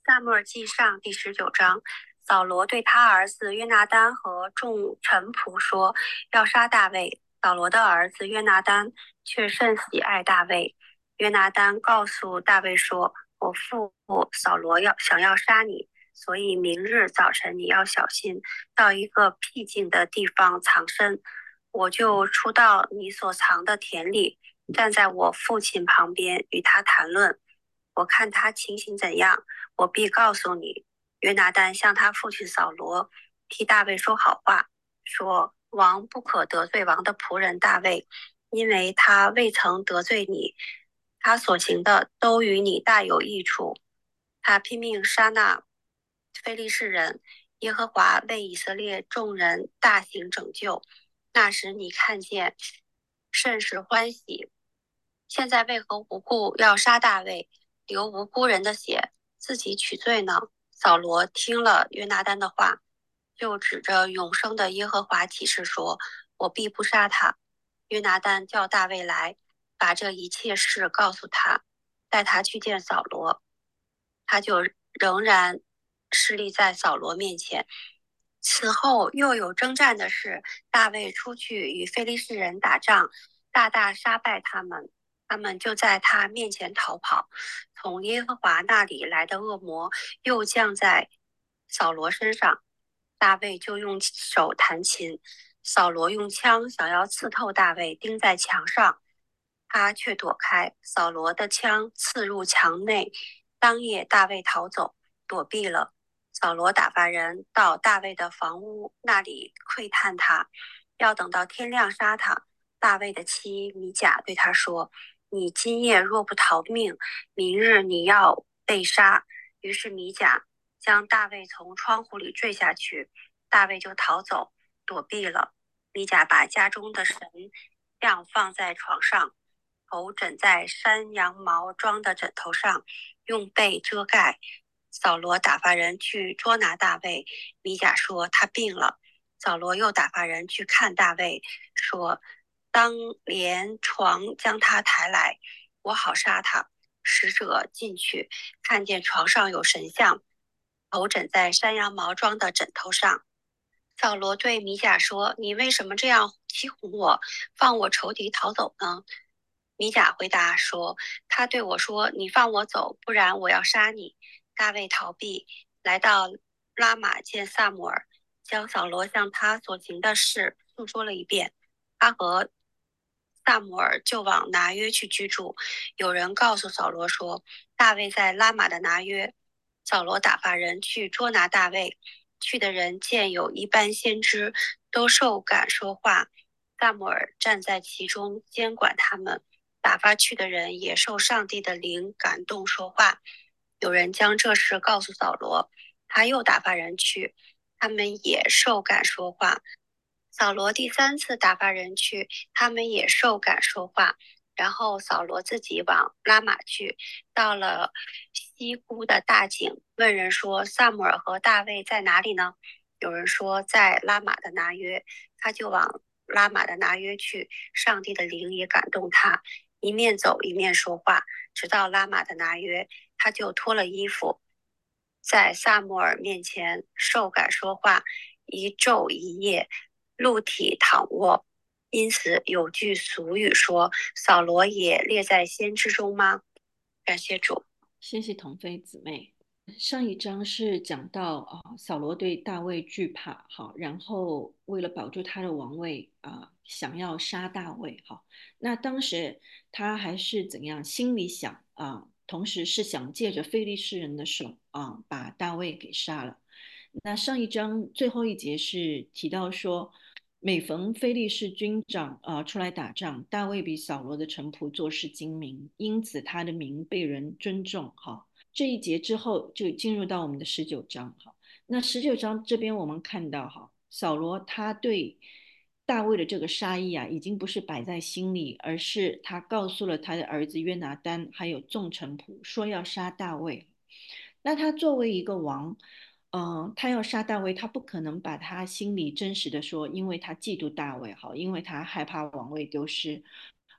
撒母耳记上第19章，扫罗对他儿子约拿单和众臣仆说，要杀大卫。扫罗的儿子约拿单却甚喜爱大卫。约拿单告诉大卫说，我父扫罗想要杀你，所以明日早晨你要小心，到一个僻静的地方藏身。我就出到你所藏的田里，站在我父亲旁边与他谈论。我看他情形怎样，我必告诉你。约拿单向他父亲扫罗替大卫说好话，说王不可得罪王的仆人大卫，因为他未曾得罪你，他所行的都与你大有益处。他拼命杀那非利士人，耶和华为以色列众人大行拯救。那时你看见，甚是欢喜。现在为何无故要杀大卫，流无辜人的血，自己取罪呢？扫罗听了约拿单的话，就指着永生的耶和华起誓说：我必不杀他。约拿单叫大卫来，把这一切事告诉他，带他去见扫罗。他就仍然侍立在扫罗面前。此后又有征战的事，大卫出去与非利士人打仗，大大杀败他们。他们就在他面前逃跑。从耶和华那里来的恶魔又降在扫罗身上，大卫就用手弹琴，扫罗用枪想要刺透大卫，钉在墙上，他却躲开，扫罗的枪刺入墙内。当夜大卫逃走，躲避了。扫罗打发人到大卫的房屋那里窥探他，要等到天亮杀他。大卫的妻米甲对他说：你今夜若不逃命，明日你要被杀。于是米甲将大卫从窗户里坠下去，大卫就逃走，躲避了。米甲把家中的神像放在床上，头枕在山羊毛装的枕头上，用被遮盖。扫罗打发人去捉拿大卫，米甲说他病了。扫罗又打发人去看大卫，说当连床将他抬来，我好杀他。使者进去，看见床上有神像，头枕在山羊毛装的枕头上。扫罗对米甲说：你为什么这样欺哄我，放我仇敌逃走呢？米甲回答说：他对我说，你放我走，不然我要杀你。大卫逃避，来到拉玛见萨姆尔，将扫罗向他所行的事诉说了一遍。他和萨姆尔就往拿约去居住。有人告诉扫罗说，大卫在拉玛的拿约。扫罗打发人去捉拿大卫。去的人见有一班先知，都受感说话。萨姆尔站在其中监管他们。打发去的人也受上帝的灵感动说话。有人将这事告诉扫罗，他又打发人去，他们也受感说话。扫罗第3次打发人去，他们也受感说话。然后扫罗自己往拉玛去，到了西姑的大井，问人说：萨姆尔和大卫在哪里呢？有人说在拉玛的拿约，他就往拉玛的拿约去。上帝的灵也感动他，一面走一面说话，直到拉玛的拿约，他就脱了衣服，在萨姆尔面前受感说话，一昼一夜，露体躺卧。因此有句俗语说：扫罗也列在先知中吗？感谢主。 谢谢童飞姊妹。上一章是讲到扫罗对大卫惧怕，好，然后为了保住他的王位想要杀大卫，好，那当时他还是怎样，心里想同时是想借着非利士人的手把大卫给杀了。那上一章最后一节是提到说，每逢非利士军长出来打仗，大卫比扫罗的臣仆做事精明，因此他的名被人尊重。哈，这一节之后就进入到我们的19章。哈，那19章这边我们看到哈，扫罗他对大卫的这个杀意已经不是摆在心里，而是他告诉了他的儿子约拿单还有众臣仆说要杀大卫。那他作为一个王，他要杀大卫，他不可能把他心里真实的说，因为他嫉妒大卫，好，因为他害怕王位丢失，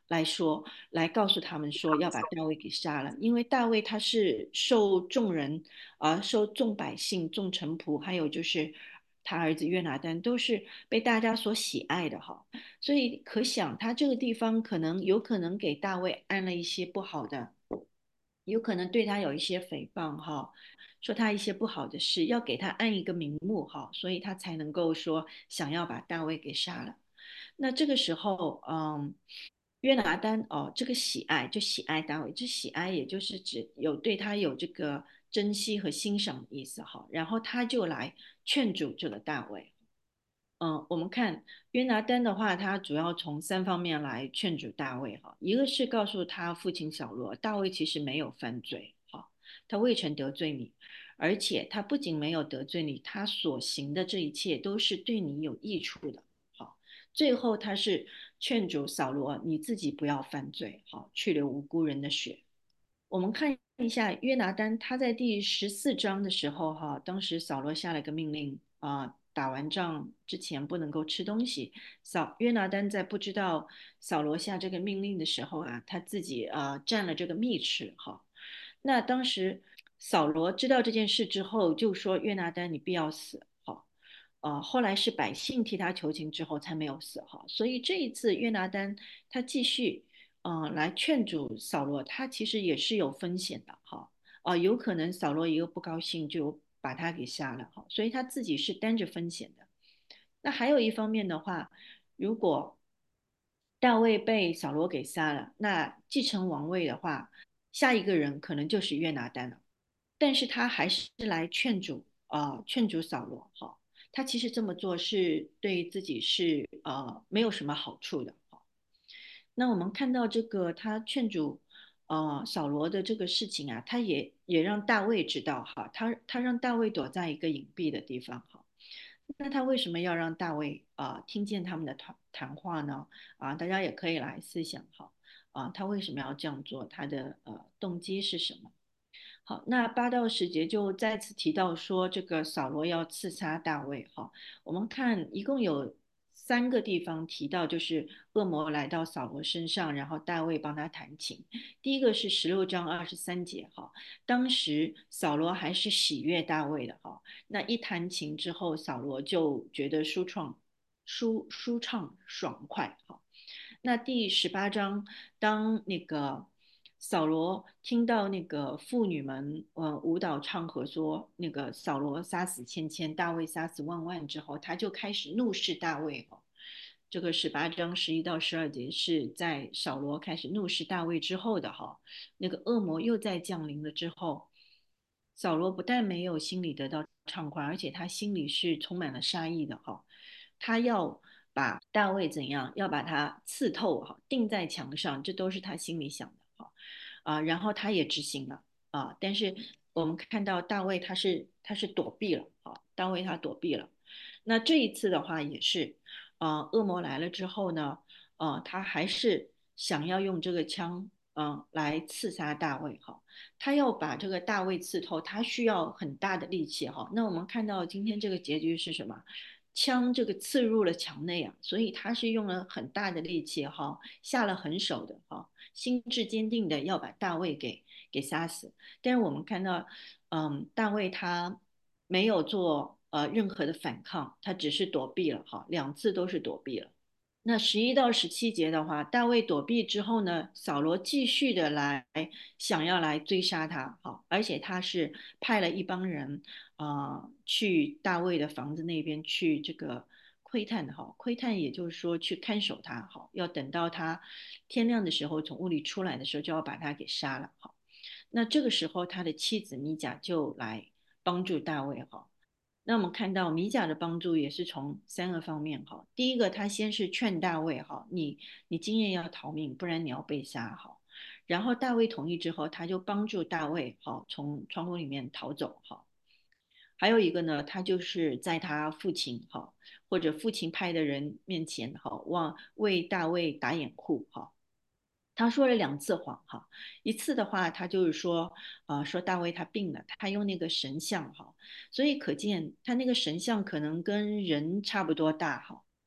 来说，来告诉他们说要把大卫给杀了，因为大卫他是受众人受众百姓、众臣仆，还有就是他儿子约拿单都是被大家所喜爱的哈，所以可想他这个地方有可能给大卫安了一些不好的，有可能对他有一些诽谤哈。说他一些不好的事，要给他安一个名目哈，所以他才能够说想要把大卫给杀了。那这个时候，约拿丹哦，这个喜爱就喜爱大卫，这喜爱也就是指对他有这个珍惜和欣赏的意思哈。然后他就来劝阻这个大卫。我们看约拿丹的话，他主要从三方面来劝阻大卫哈。一个是告诉他父亲扫罗，大卫其实没有犯罪哈，他未曾得罪你，而且他不仅没有得罪你，他所行的这一切都是对你有益处的。好，最后他是劝阻扫罗，你自己不要犯罪，好，去留无辜人的血。我们看一下约拿丹，他在第14章的时候，哈，当时扫罗下了个命令打完仗之前不能够吃东西。约拿丹在不知道扫罗下这个命令的时候啊，他自己蘸了这个蜜吃，哈。那当时扫罗知道这件事之后，就说约拿丹你必要死，哈。后来是百姓替他求情之后才没有死，哈。所以这一次约拿丹他继续。来劝阻扫罗，他其实也是有风险的哈。有可能扫罗一个不高兴就把他给杀了哈，所以他自己是担着风险的。那还有一方面的话，如果大卫被扫罗给杀了，那继承王位的话，下一个人可能就是约拿单了。但是他还是来劝阻扫罗哈，他其实这么做是对自己是没有什么好处的。那我们看到这个他劝阻扫罗的这个事情啊，他也让大卫知道哈，他让大卫躲在一个隐蔽的地方哈。那他为什么要让大卫听见他们的谈话呢？大家也可以来思想哈，他为什么要这样做？他的动机是什么？好，那8到10节就再次提到说，这个扫罗要刺杀大卫哈。我们看一共有3个地方提到，就是恶魔来到扫罗身上，然后大卫帮他弹琴。第一个是16章23节哈，当时扫罗还是喜悦大卫的哈，那一弹琴之后，扫罗就觉得舒畅爽快哈。那第18章，当那个扫罗听到那个妇女们舞蹈唱和说那个扫罗杀死千千，大卫杀死万万之后，他就开始怒视大卫哦。这个18章11到12节是在扫罗开始怒视大卫之后的哈，那个恶魔又在降临了之后，扫罗不但没有心里得到畅快，而且他心里是充满了杀意的哈。他要把大卫怎样，要把他刺透哈，钉在墙上，这都是他心里想的哈。然后他也执行了但是我们看到大卫他是躲避了大卫他躲避了。那这一次的话也是恶魔来了之后呢，他还是想要用这个枪来刺杀大卫哈。他要把这个大卫刺透，他需要很大的力气哈。那我们看到今天这个结局是什么？枪这个刺入了墙内啊，所以他是用了很大的力气哈，下了狠手的哈，心智坚定的要把大卫给杀死。但是我们看到，大卫他没有做任何的反抗，他只是躲避了哈，2次都是躲避了。那11到17节的话，大卫躲避之后呢，扫罗继续的想要来追杀他，好，而且他是派了一帮人去大卫的房子那边去这个窥探的哈，窥探也就是说去看守他，好，要等到他天亮的时候从屋里出来的时候就要把他给杀了，好，那这个时候他的妻子米甲就来帮助大卫哈。那我们看到米甲的帮助也是从3个方面哈。第一个，他先是劝大卫哈，你今夜要逃命，不然你要被杀哈。然后大卫同意之后，他就帮助大卫哈从窗户里面逃走哈。还有一个呢，他就是在他父亲哈或者父亲派的人面前哈，为大卫打掩护哈。他说了2次谎哈，一次的话，他就是说，说大卫他病了，他用那个神像哈，所以可见他那个神像可能跟人差不多大哈，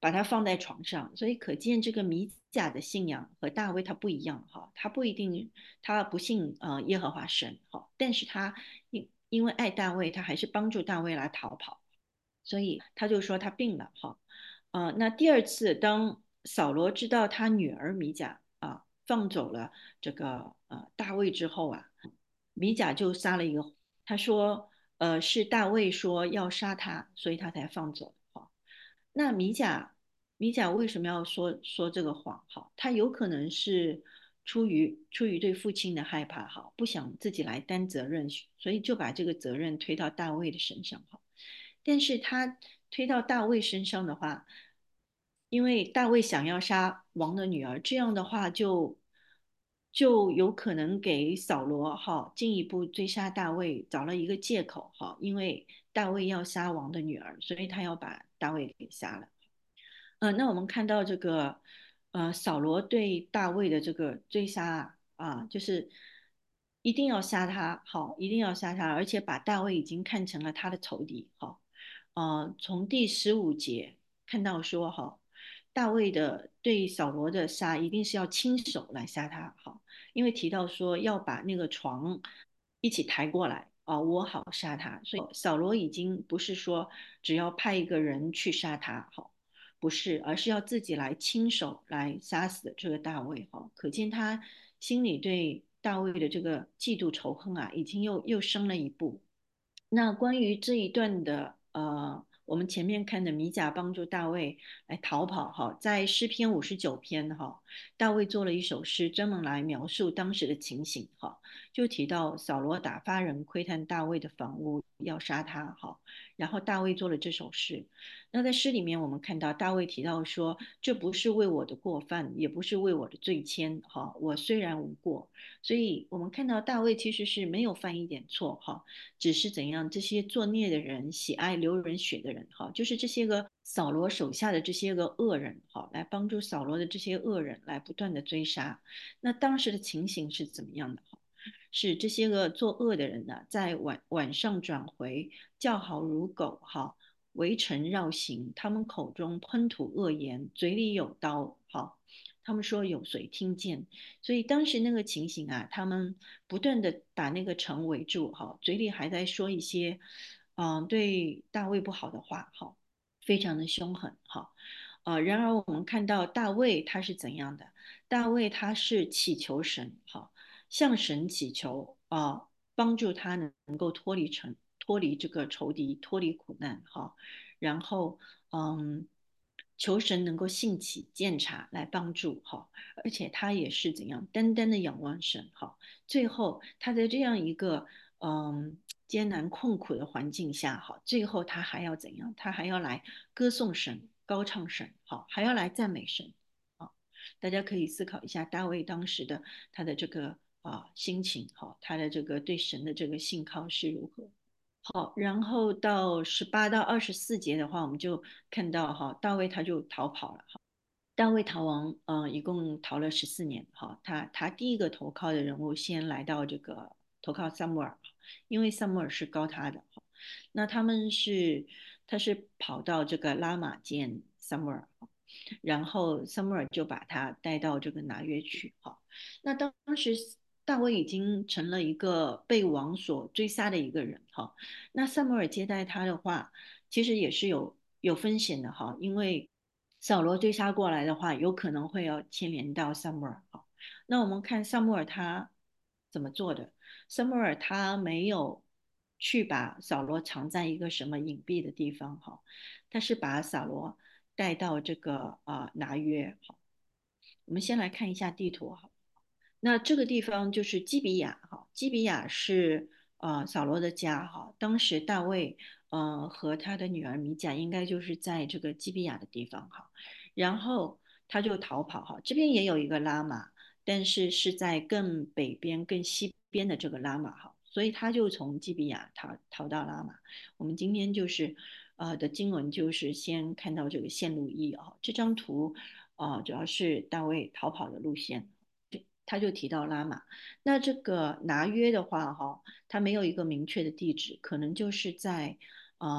把他放在床上，所以可见这个米甲的信仰和大卫他不一样哈，他不一定他不信耶和华神哈，但是他因为爱大卫，他还是帮助大卫来逃跑，所以他就说他病了哈。那第二次，当扫罗知道他女儿米甲放走了这个大卫之后啊，米甲就撒了一个，他说是大卫说要杀他，所以他才放走哈。那米甲为什么要说这个谎？哈，他有可能是出于对父亲的害怕，哈，不想自己来担责任，所以就把这个责任推到大卫的身上，哈。但是他推到大卫身上的话，因为大卫想要杀王的女儿，这样的话就有可能给扫罗哈进一步追杀大卫找了一个借口哈，因为大卫要杀王的女儿，所以他要把大卫给杀了。那我们看到这个，扫罗对大卫的这个追杀就是一定要杀他，好，一定要杀他，而且把大卫已经看成了他的仇敌，好，从第15节看到说，哈，大卫的对扫罗的杀一定是要亲手来杀他，好，因为提到说要把那个床一起抬过来，我好杀他，所以扫罗已经不是说只要派一个人去杀他，好。不是，而是要自己来亲手来杀死这个大卫哈，可见他心里对大卫的这个嫉妒仇恨已经又升了一步。那关于这一段的我们前面看的米甲帮助大卫来逃跑哈，在诗篇59篇哈，大卫做了一首诗，专门来描述当时的情形哈，就提到扫罗打发人窥探大卫的房屋，要杀他哈，然后大卫做了这首诗。那在诗里面，我们看到大卫提到说，这不是为我的过犯，也不是为我的罪愆哈，我虽然无过，所以我们看到大卫其实是没有犯一点错哈。只是怎样，这些作孽的人，喜爱流人血的人，哈，就是这些个扫罗手下的这些个恶人，哈，来帮助扫罗的这些恶人来不断的追杀。那当时的情形是怎么样的？哈，是这些个作恶的人呢，在晚上转回，叫好如狗，哈，围城绕行，他们口中喷吐恶言，嘴里有刀，哈。他们说有谁听见？所以当时那个情形他们不断的把那个城围住，哈，嘴里还在说一些，对大卫不好的话，哈，非常的凶狠，哈，然而我们看到大卫他是怎样的？大卫他是祈求神，哈，向神祈求帮助他能够脱离这个仇敌，脱离苦难，哈，然后嗯。求神能够兴起鉴察来帮助哈，而且他也是怎样单单的仰望神哈。最后他在这样一个嗯艰难困苦的环境下哈，最后他还要怎样？他还要来歌颂神、高唱神，好，还要来赞美神啊。大家可以思考一下大卫当时的他的这个心情哈，他的这个对神的这个信靠是如何。好，然后到18到24节的话，我们就看到哈，大卫他就逃跑了哈。大卫逃亡，一共逃了14年哈。他第一个投靠的人物先来到这个投靠撒母耳，因为撒母耳是高他的哈。那他是跑到这个拉玛见撒母耳，然后撒母耳就把他带到这个拿约去哈。那当时大卫已经成了一个被王所追杀的一个人哈。那撒母耳接待他的话，其实也是有风险的哈，因为扫罗追杀过来的话，有可能会要牵连到撒母耳哈。那我们看撒母耳他怎么做的？撒母耳他没有去把扫罗藏在一个什么隐蔽的地方哈，他是把扫罗带到这个拿约哈。我们先来看一下地图哈。那这个地方就是基比亚哈，基比亚是扫罗的家哈。当时大卫和他的女儿米甲应该就是在这个基比亚的地方哈，然后他就逃跑哈。这边也有一个拉玛，但是是在更北边、更西边的这个拉玛哈，所以他就从基比亚逃到拉玛。我们今天就是的经文就是先看到这个线路1这张图主要是大卫逃跑的路线。他就提到拉玛，那这个拿约的话，哈，它没有一个明确的地址，可能就是在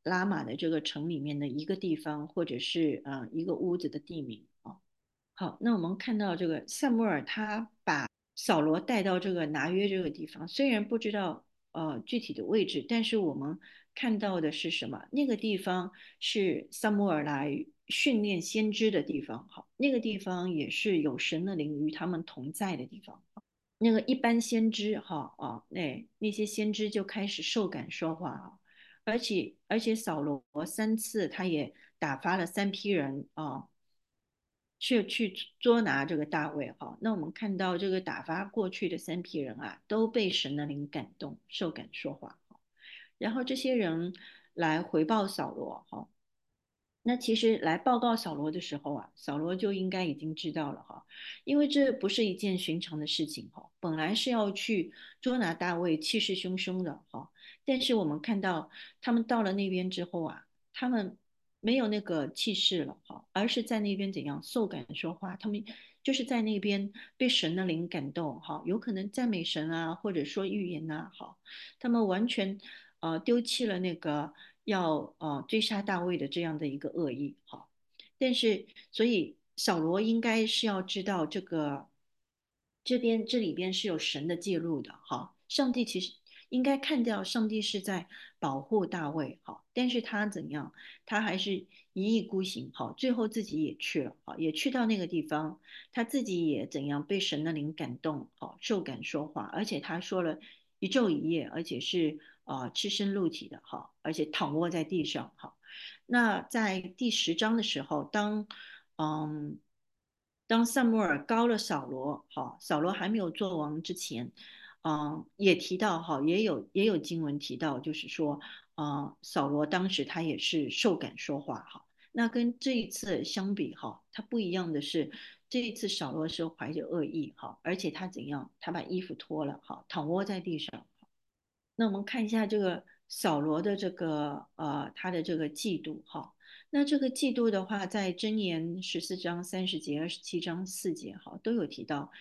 拉玛的这个城里面的一个地方，或者是一个屋子的地名啊。好，那我们看到这个萨穆尔他把扫罗带到这个拿约这个地方，虽然不知道具体的位置，但是我们看到的是什么？那个地方是萨穆尔来训练先知的地方，好，那个地方也是有神的灵与他们同在的地方。那个一般先知哈那些先知就开始受感说话啊，而且扫罗3次他也打发了3批人去捉拿这个大卫哈。那我们看到这个打发过去的3批人啊，都被神的灵感动，受感说话。然后这些人来回报扫罗哈。那其实来报告扫罗的时候啊，扫罗就应该已经知道了哈，因为这不是一件寻常的事情哈，本来是要去捉拿大卫，气势汹汹的哈，但是我们看到他们到了那边之后啊，他们没有那个气势了哈，而是在那边怎样受感说话，他们就是在那边被神的灵感动哈，有可能赞美神啊，或者说预言呐，好，他们完全丢弃了那个要追杀大卫的这样的一个恶意哈。但是所以扫罗应该是要知道这里边是有神的介入的哈。上帝其实应该看到上帝是在保护大卫哈，但是他怎样，他还是一意孤行哈，最后自己也去了哈，也去到那个地方，他自己也怎样被神的灵感动哈，受感说话，而且他说了一昼一夜，而且是赤身露体的哈，而且躺卧在地上哈。那在第10章的时候，嗯当萨穆尔高了扫罗，哈，扫罗还没有做王之前，也提到哈，也有经文提到，就是说，扫罗当时他也是受感说话哈。那跟这一次相比哈，他不一样的是，这一次扫罗是怀着恶意哈，而且他怎样，他把衣服脱了哈，躺卧在地上。那我们看一下这个扫罗的这个他的这个嫉妒哈。那这个嫉妒的话，在箴言14章30节、27章4节哈都有提到，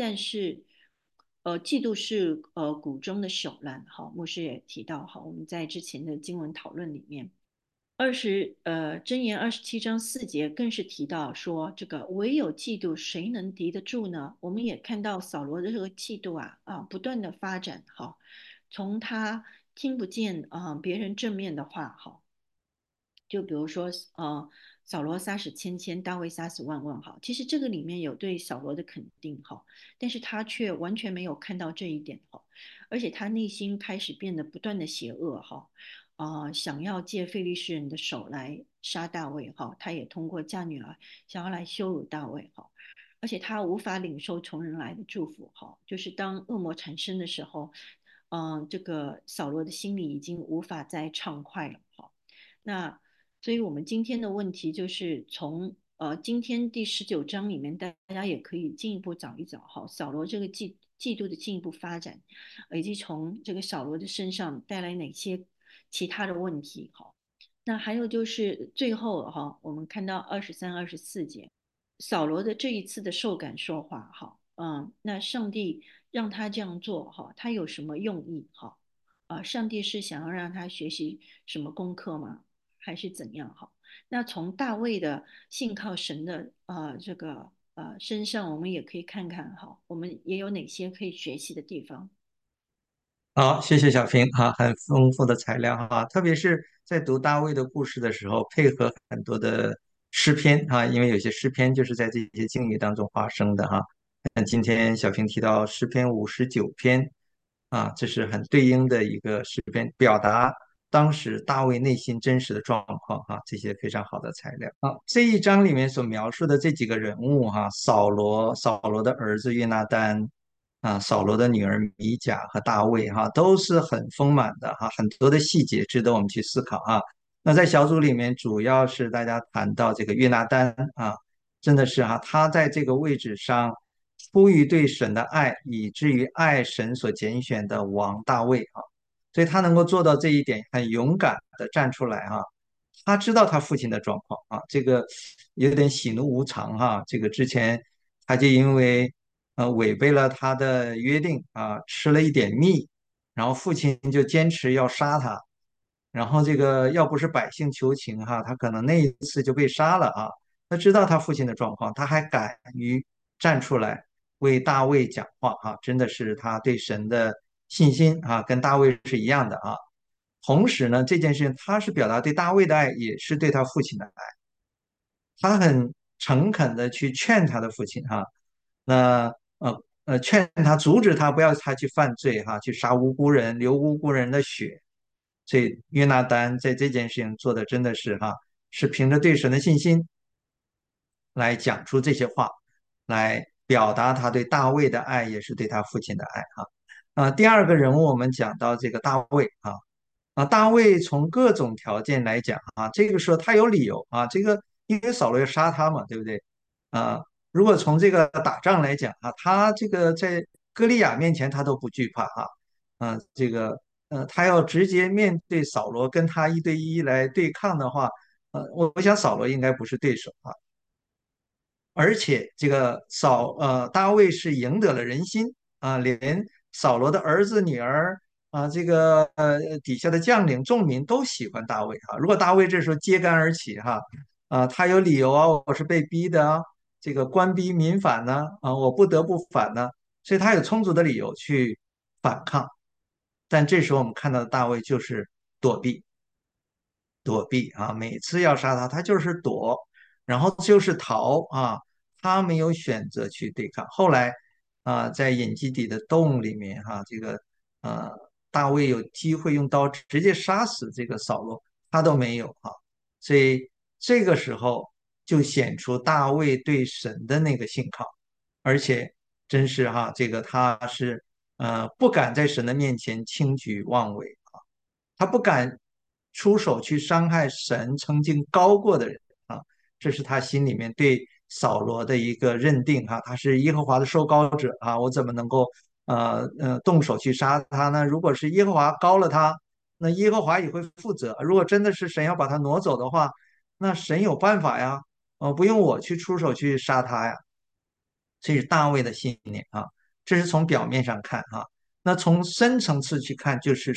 嫉妒是骨中的朽烂哈。牧师也提到哈，我们在之前的经文讨论里面，箴言27章4节更是提到说，这个唯有嫉妒，谁能敌得住呢？我们也看到扫罗的这个嫉妒不断的发展哈，从他听不见别人正面的话哈，就比如说扫罗杀死千千，大卫杀死万万哈，其实这个里面有对扫罗的肯定哈，但是他却完全没有看到这一点哈，而且他内心开始变得不断的邪恶哈。想要借非利士人的手来杀大卫哈，他也通过嫁女儿想要来羞辱大卫哈，而且他无法领受从人来的祝福哈，就是当恶魔产生的时候，这个扫罗的心里已经无法再畅快了哈。那所以我们今天的问题就是从今天第19章里面，大家也可以进一步找一找哈，扫罗这个嫉妒的进一步发展，以及从这个扫罗的身上带来哪些其他的问题哈。那还有就是最后哈，我们看到23、24节，扫罗的这一次的受感说话哈，那上帝让他这样做哈，他有什么用意哈？上帝是想要让他学习什么功课吗？还是怎样哈？那从大卫的信靠神的这个身上，我们也可以看看哈，我们也有哪些可以学习的地方。 好，谢谢小平哈，很丰富的材料哈，特别是在读大卫的故事的时候，配合很多的诗篇哈，因为有些诗篇就是在这些经历当中发生的哈。那今天小平提到诗篇59篇啊，这是很对应的一个诗篇，表达当时大卫内心真实的状况哈，这些非常好的材料。好，这一章里面所描述的这几个人物哈，扫罗的儿子约拿单。扫罗的女儿米甲和大卫哈，都是很丰满的哈，很多的细节值得我们去思考啊。那在小组里面，主要是大家谈到这个约拿单啊，真的是哈，他在这个位置上，出于对神的爱，以至于爱神所拣选的王大卫啊，所以他能够做到这一点，很勇敢的站出来哈。他知道他父亲的状况啊，这个有点喜怒无常哈。这个之前他就因为违背了他的约定啊，吃了一点蜜，然后父亲就坚持要杀他然后这个要不是百姓求情哈，他可能那一次就被杀了啊。他知道他父亲的状况，他还敢于站出来为大卫讲话哈，真的是他对神的信心啊，跟大卫是一样的啊。同时呢，这件事情他是表达对大卫的爱，也是对他父亲的爱。他很诚恳的去劝他的父亲哈，那劝他阻止他不要他去犯罪哈，去杀无辜人，流无辜人的血。所以约拿丹在这件事情做的真的是哈，是凭着对神的信心来讲出这些话，来表达他对大卫的爱，也是对他父亲的爱哈。第二个人物我们讲到这个大卫大卫从各种条件来讲这个时候他有理由这个因为扫罗要杀他嘛，对不对啊？如果从这个打仗来讲他这个在歌利亚面前他都不惧怕这个他要直接面对扫罗跟他一对一来对抗的话，我想扫罗应该不是对手而且这个大卫是赢得了人心连扫罗的儿子女儿这个底下的将领众民都喜欢大卫如果大卫这时候揭竿而起他有理由我是被逼的这个官逼民反呢我不得不反呢，所以他有充足的理由去反抗。但这时候我们看到的大卫就是躲避，躲避每次要杀他，他就是躲，然后就是逃他没有选择去对抗。后来在隐基底的洞里面这个呃，大卫有机会用刀直接杀死这个扫罗，他都没有所以这个时候就显出大卫对神的那个信靠，而且真是这个他是不敢在神的面前轻举妄为他不敢出手去伤害神曾经高过的人这是他心里面对扫罗的一个认定他是耶和华的受膏者我怎么能够动手去杀他呢？如果是耶和华高了他，那耶和华也会负责。如果真的是神要把他挪走的话，那神有办法呀，不用我去出手去杀他呀。这是大卫的信念这是从表面上看那从深层次去看，就是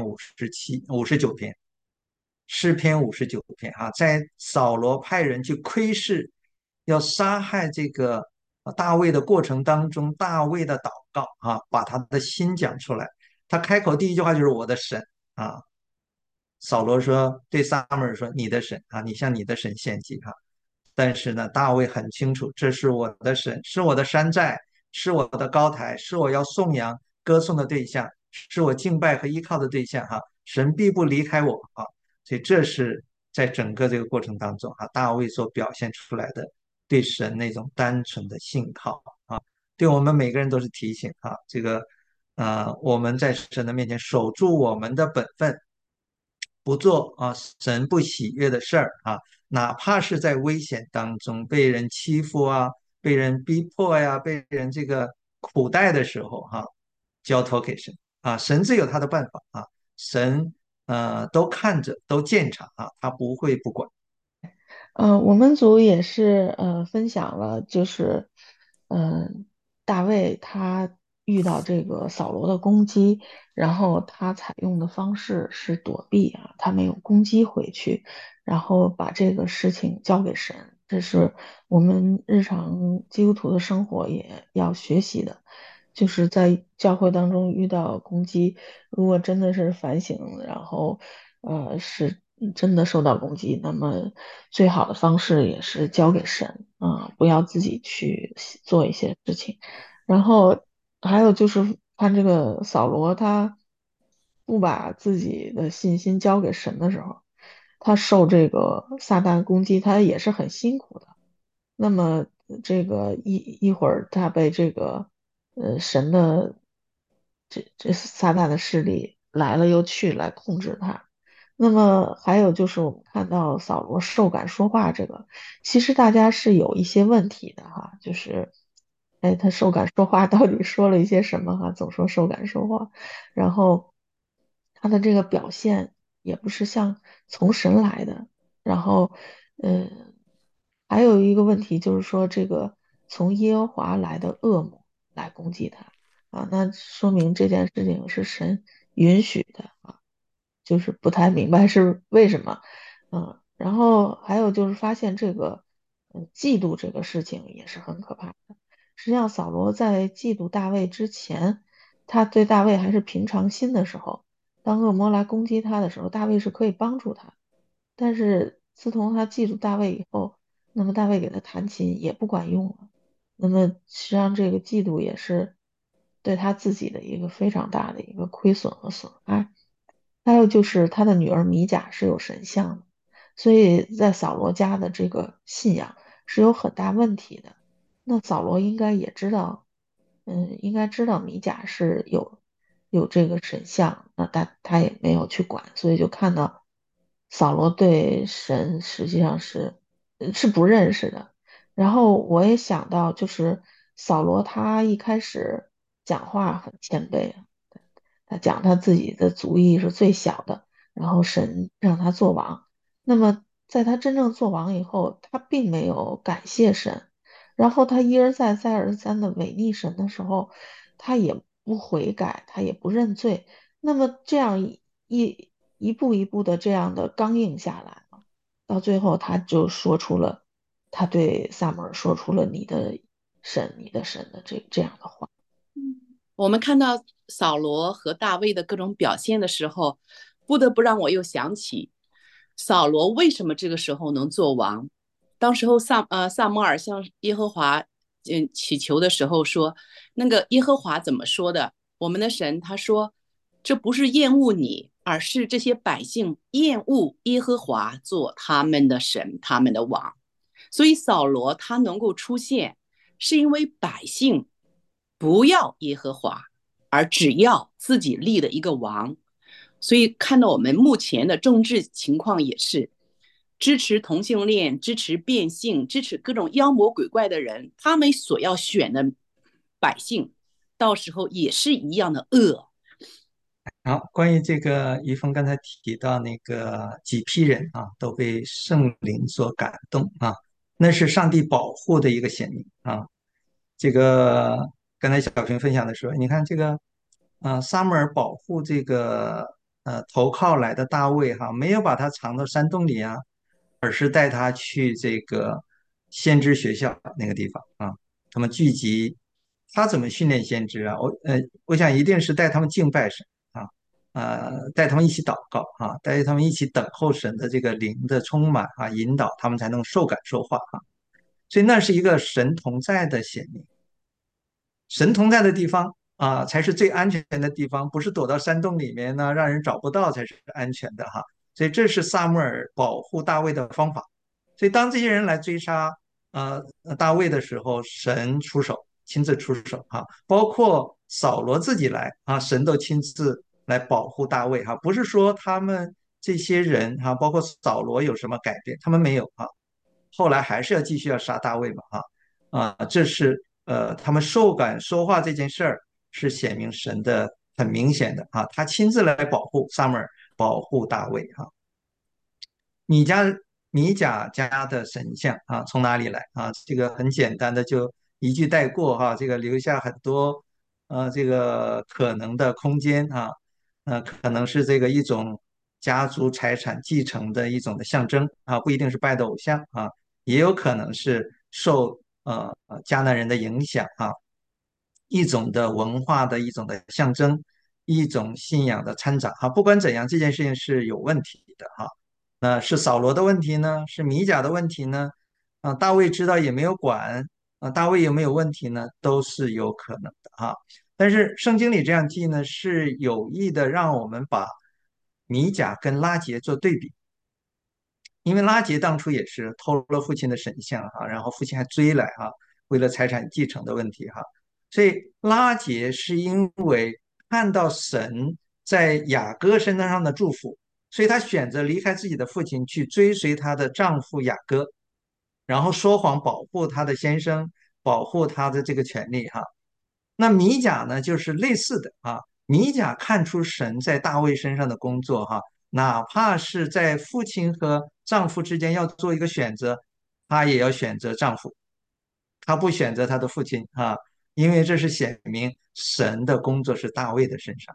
诗篇59篇在扫罗派人去窥视，要杀害这个大卫的过程当中，大卫的祷告把他的心讲出来。他开口第一句话就是我的神啊。扫罗说对撒母耳说你的神你向你的神献祭但是呢，大卫很清楚，这是我的神，是我的山寨，是我的高台，是我要颂扬、歌颂的对象，是我敬拜和依靠的对象神必不离开我所以这是在整个这个过程当中大卫所表现出来的对神那种单纯的信靠对我们每个人都是提醒这个我们在神的面前守住我们的本分，不做神不喜悦的事儿哪怕是在危险当中被人欺负被人逼迫呀，被人这个苦待的时候交托给神神自有他的办法神都看着都见察他不会不管。 我们组也是分享了，就是大卫他遇到这个扫罗的攻击，然后他采用的方式是躲避他没有攻击回去，然后把这个事情交给神，这是我们日常基督徒的生活也要学习的。就是在教会当中遇到攻击，如果真的是反省，然后是真的受到攻击，那么最好的方式也是交给神不要自己去做一些事情。然后还有就是看这个扫罗，他不把自己的信心交给神的时候，他受这个撒旦攻击，他也是很辛苦的。那么这个一会儿他被这个神的这撒旦的势力来了又去来控制他。那么还有就是我们看到扫罗兽感说话这个，其实大家是有一些问题的就是哎他兽感说话到底说了一些什么总说兽感说话，然后他的这个表现也不是像从神来的。然后，嗯，还有一个问题就是说，这个从耶和华来的恶魔来攻击他那说明这件事情是神允许的就是不太明白是为什么。然后还有就是发现这个，嫉妒这个事情也是很可怕的。实际上，扫罗在嫉妒大卫之前，他对大卫还是平常心的时候，当恶魔来攻击他的时候，大卫是可以帮助他。但是自从他记住大卫以后，那么大卫给他弹琴也不管用了。那么实际上这个嫉妒也是对他自己的一个非常大的一个亏损和损害。还有就是他的女儿米甲是有神像的，所以在扫罗家的这个信仰是有很大问题的。那扫罗应该也知道，应该知道米甲是有这个神像，那他也没有去管，所以就看到扫罗对神实际上是不认识的。然后我也想到，就是扫罗他一开始讲话很谦卑啊，他讲他自己的族裔是最小的，然后神让他做王。那么在他真正做王以后，他并没有感谢神，然后他一而再再而三的违逆神的时候，他也不悔改，他也不认罪。那么这样一步一步的这样的刚硬下来了，到最后他就说出了，他对撒母耳说出了你的神的这样的话。 我们看到扫罗和大卫的各种表现的时候，不得不让我又想起扫罗为什么这个时候能做王。当时候萨摩尔向耶和华祈求的时候说，那个耶和华怎么说的？我们的神他说，这不是厌恶你，而是这些百姓厌恶耶和华做他们的神，他们的王。所以扫罗他能够出现，是因为百姓不要耶和华，而只要自己立的一个王。所以看到我们目前的政治情况也是，支持同性恋、支持变性、支持各种妖魔鬼怪的人，他们所要选的百姓，到时候也是一样的恶。 好，关于这个，于峰刚才提到那个几批人啊，都被圣灵所感动啊，那是上帝保护的一个显明啊。这个刚才小平分享的时候，你看这个，撒母耳保护这个投靠来的大卫哈，没有把他藏到山洞里啊，而是带他去这个先知学校那个地方啊，他们聚集，他怎么训练先知啊？我想一定是带他们敬拜神啊。带他们一起祷告啊，带他们一起等候神的这个灵的充满啊，引导他们才能受感受化啊。所以那是一个神同在的显明，神同在的地方啊，才是最安全的地方，不是躲到山洞里面呢，让人找不到才是安全的哈。所以这是撒母耳保护大卫的方法。所以当这些人来追杀大卫的时候，神出手，亲自出手哈，包括扫罗自己来啊，神都亲自来保护大卫哈，不是说他们这些人哈，包括扫罗有什么改变，他们没有啊，后来还是要继续要杀大卫嘛这是他们受感说话这件事儿是显明神的很明显的啊，他亲自来保护撒母耳，保护大卫哈。米家米甲家的神像啊，从哪里来啊？这个很简单的就一句带过哈，这个留下很多这个可能的空间啊，可能是这个一种家族财产继承的一种的象征啊，不一定是拜的偶像啊，也有可能是受迦南人的影响啊，一种的文化的一种的象征，一种信仰的掺杂哈。不管怎样，这件事情是有问题的哈。那是扫罗的问题呢？是米甲的问题呢？大卫知道也没有管大卫有没有问题呢？都是有可能的哈。但是圣经里这样记呢，是有意的让我们把米甲跟拉结做对比，因为拉结当初也是偷了父亲的神像哈，然后父亲还追来哈，为了财产继承的问题哈，所以拉结是因为看到神在雅各身上的祝福，所以她选择离开自己的父亲去追随她的丈夫雅各，然后说谎保护她的先生，保护她的这个权利哈。那米甲呢，就是类似的啊。米甲看出神在大卫身上的工作哈，哪怕是在父亲和丈夫之间要做一个选择，她也要选择丈夫，她不选择她的父亲啊，因为这是显明神的工作是大卫的身上啊。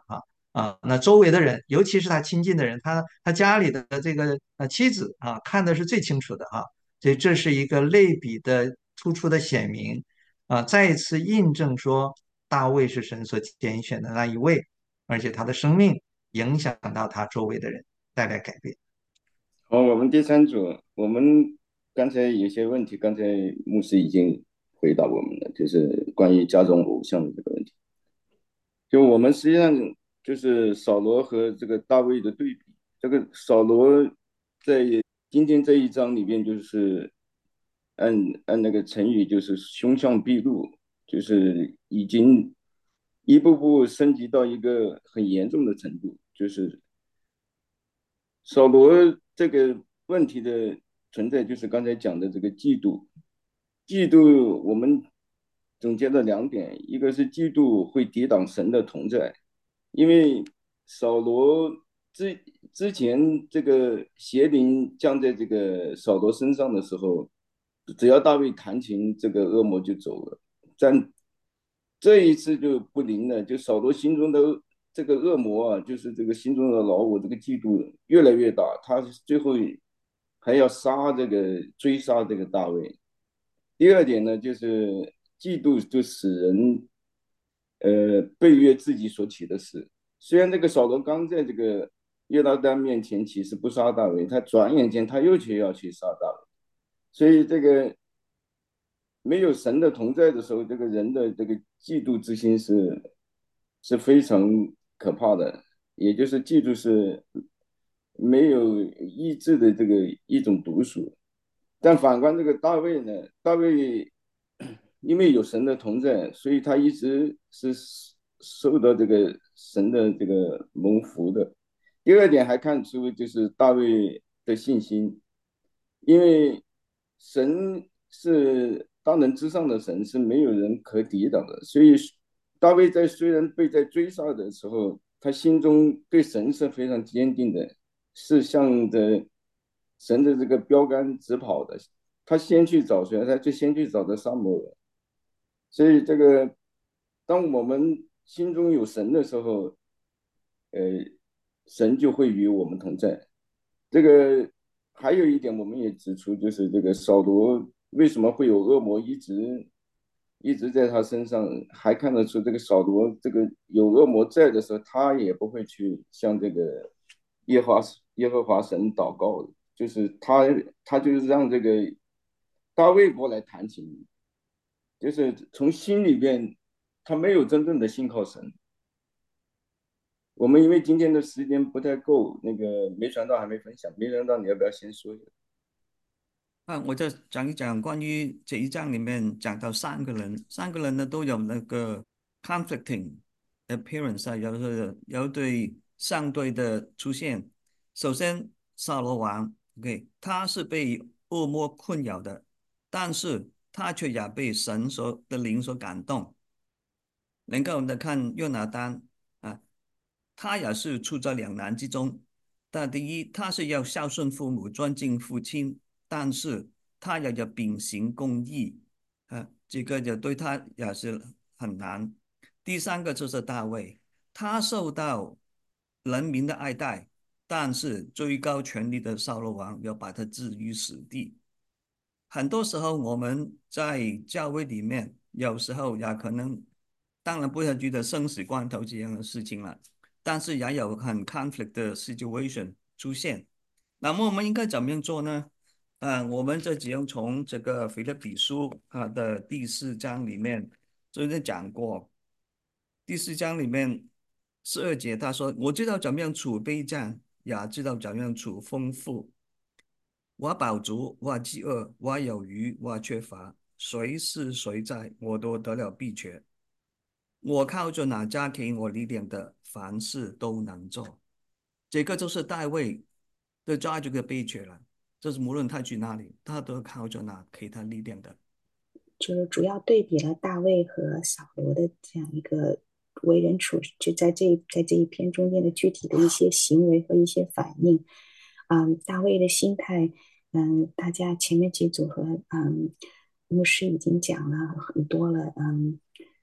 那周围的人，尤其是他亲近的人，他家里的这个妻子看的是最清楚的所以这是一个类比的突出的显明再一次印证说大卫是神所拣选的那一位，而且他的生命影响到他周围的人，带来改变。 好，我们第三组，我们刚才有些问题，刚才牧师已经回答我们了，就是关于加重偶像的这个问题。就我们实际上就是扫罗和这个大卫的对比。这个扫罗在今天这一章里面，就是按那个成语，就是凶相毕露，就是已经一步步升级到一个很严重的程度。就是扫罗这个问题的存在，就是刚才讲的这个嫉妒。嫉妒我们总结了两点，一个是嫉妒会抵挡神的同在，因为扫罗之前这个邪灵降在这个扫罗身上的时候，只要大卫弹琴，这个恶魔就走了。但这一次就不灵了，就扫罗心中的这个恶魔就是这个心中的老我，这个嫉妒越来越大，他最后还要追杀这个大卫。第二点呢，就是嫉妒就使人背约自己所起的事。虽然这个扫罗刚在这个约拿单面前起誓不杀大卫，他转眼间他又要去杀大卫。所以这个没有神的同在的时候，这个人的这个嫉妒之心是非常可怕的。也就是嫉妒是没有意志的这个一种毒素。但反观这个大卫呢，大卫因为有神的同在，所以他一直是受到这个神的这个蒙福的。第二点还看出就是大卫的信心，因为神是大能之上的神，是没有人可抵挡的。所以大卫虽然被追杀的时候，他心中对神是非常坚定的，是向着神的这个标杆直跑的。他先去找谁？他就先去找的撒母耳。所以这个，当我们心中有神的时候，呃，神就会与我们同在。这个还有一点，我们也指出，就是这个扫罗为什么会有恶魔一直在他身上，还看得出这个扫罗这个有恶魔在的时候，他也不会去向这个耶和华耶和华神祷告的，就是他就是让这个大卫过来弹琴，就是从心里边，他没有真正的信靠神。我们因为今天的时间不太够，那个没传道还没分享，没传道你要不要先说一下？ 我就讲一讲关于这一章里面讲到三个人呢都有那个 conflicting appearance 有对上对的出现。首先，扫罗王，OK，他是被恶魔困扰的，但是他却也被神的灵所感动。能够的看约拿单啊，他也是处在两难之中。但第一，他是要孝顺父母、尊敬父亲，但是他也要秉行公义这个就对他也是很难。第三个就是大卫，他受到人民的爱戴，但是最高权力的扫罗王要把他置于死地。很多时候我们在教会里面，有时候也可能，当然不要觉得生死关头这样的事情了，但是也有很 conflict 的 situation 出现。那么我们应该怎么样做呢？我们这只用从这个腓立比书的第4章里面就是讲过，第4章里面12节他说：“我知道怎么样处卑贱，也知道怎么样处丰富。我饱足，我饥饿，我有余，我缺乏，谁是谁在，我都得了秘诀。我靠着那加给我力量的，凡事都能做。”这个就是大卫的抓这个秘诀了。这是无论他去哪里，他都靠着那给他力量的。 就主要对比了大卫和扫罗的这样一个为人处，就在这一篇中间的具体的一些行为和一些反应。大卫的心态，大家前面几组和牧师已经讲了很多了。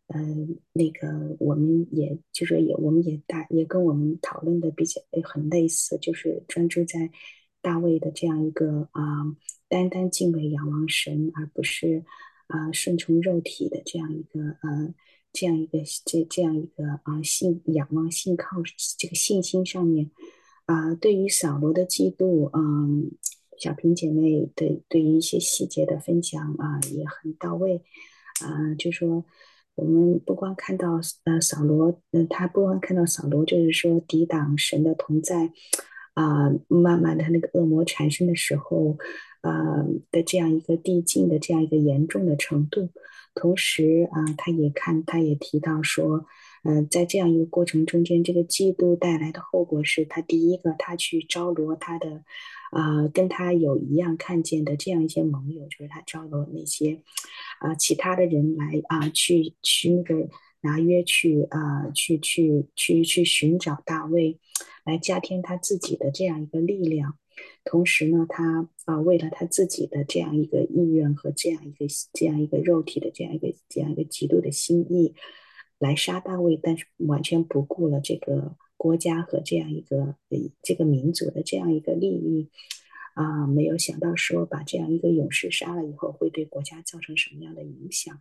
那个我们也就是我们也跟我们讨论的比较很类似，就是专注在大卫的这样一个单单敬畏仰望神，而不是顺从肉体的这样一个这样一个仰望信靠这个信心上面对于扫罗的嫉妒，小萍姐妹对于一些细节的分享也很到位。就说我们不光看到扫罗，他不光看到扫罗，就是说抵挡神的同在，慢慢的那个恶魔产生的时候，的这样一个递进的这样一个严重的程度，同时他也提到说。在这样一个过程中间，这个嫉妒带来的后果是他第一个，他去招罗他的，跟他有一样看见的这样一些盟友，就是他招罗那些，其他的人来去那个拿约去寻找大卫，来加添他自己的这样一个力量。同时呢，他为了他自己的这样一个意愿和这样一个肉体的这样一个极度的心意。来杀大卫，但是完全不顾了这个国家和这样一个这个民族的这样一个利益没有想到说把这样一个勇士杀了以后会对国家造成什么样的影响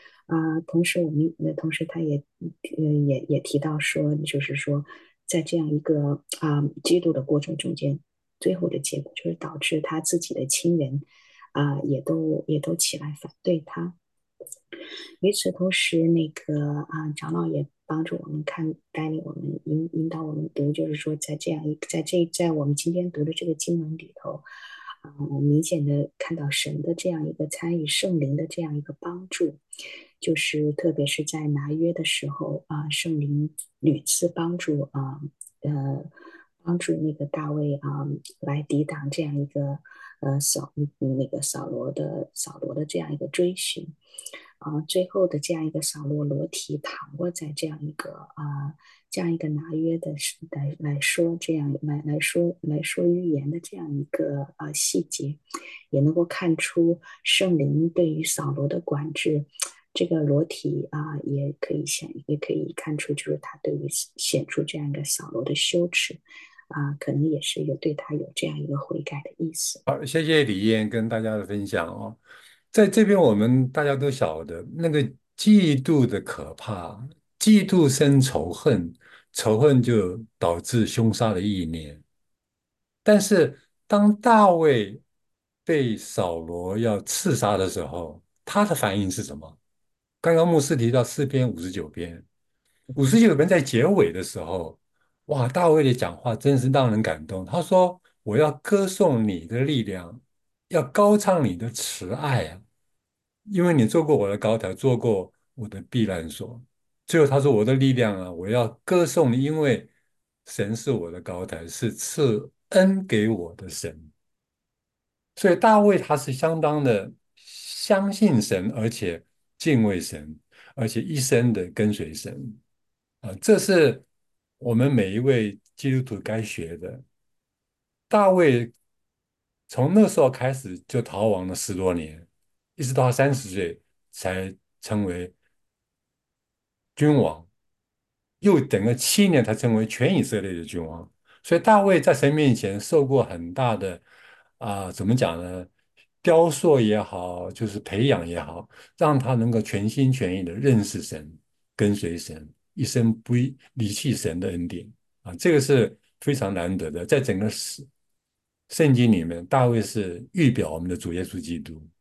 同时他也提到说，就是说在这样一个嫉妒的过程中间，最后的结果就是导致他自己的亲人也都起来反对他。与此同时，那个长老也帮助我们带领我们引导我们读，就是说在我们今天读的这个经文里头，明显的看到神的这样一个参与，圣灵的这样一个帮助，就是特别是在拿约的时候圣灵屡次帮助那个大卫来抵挡这样一个扫罗的这样一个追寻。最后的这样一个扫罗裸体躺卧在这样一个拿约的来说预言的这样一个细节，也能够看出圣灵对于扫罗的管制。这个裸体也可以看出，就是他对于显出这样一个扫罗的羞耻可能也是对他有这样一个悔改的意思。 好，谢谢李燕跟大家的分享哦。在这边，我们大家都晓得那个嫉妒的可怕，嫉妒生仇恨，仇恨就导致凶杀的意念。但是当大卫被扫罗要刺杀的时候，他的反应是什么？刚刚牧师提到诗篇59篇，59篇在结尾的时候，哇，大卫的讲话真是让人感动。他说：“我要歌颂你的力量，要高唱你的慈爱啊，因为你做过我的高台，做过我的避难所。”最后他说：“我的力量啊，我要歌颂你，因为神是我的高台，是赐恩给我的神。”所以大卫他是相当的相信神，而且敬畏神，而且一生的跟随神这是我们每一位基督徒该学的。大卫从那时候开始就逃亡了10多年，一直到他30岁才成为君王，又等了7年才成为全以色列的君王。所以大卫在神面前受过很大的怎么讲呢？雕塑也好，就是培养也好，让他能够全心全意的认识神、跟随神，一生不离弃神的恩典这个是非常难得的。在整个圣经里面，大卫是预表我们的主耶稣基督